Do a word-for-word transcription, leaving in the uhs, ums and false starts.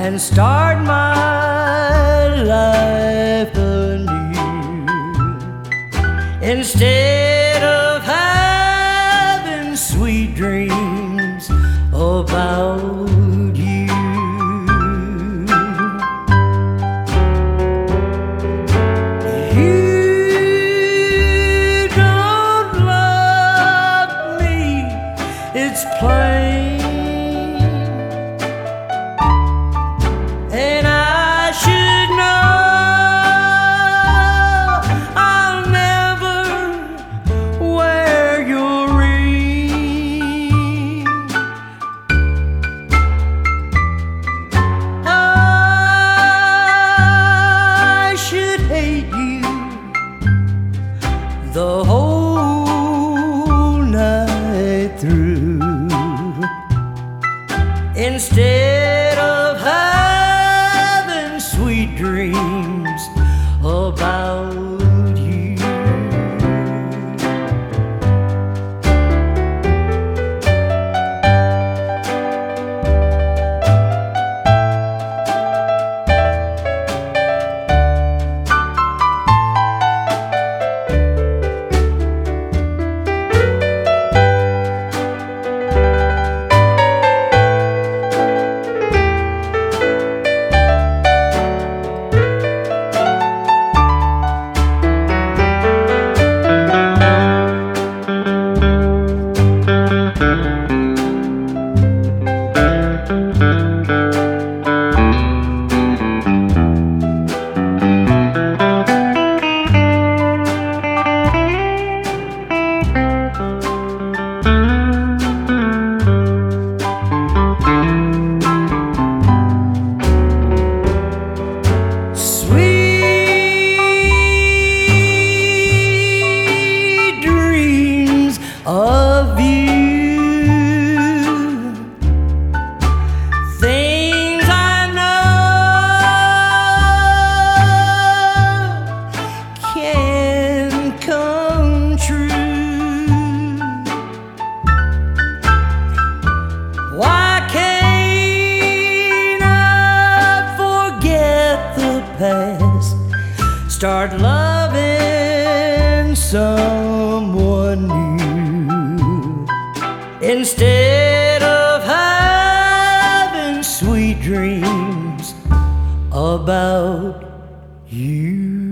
and start my life anew. Instead of having sweet dreams about you. You don't love me, it's plain. And I should know I'll never wear your ring. I should hate you the whole night through. Instead of having sweet dreams about you. Of you, things I know can come true. Why can't I forget the past, start loving someone new? Instead of having sweet dreams about you.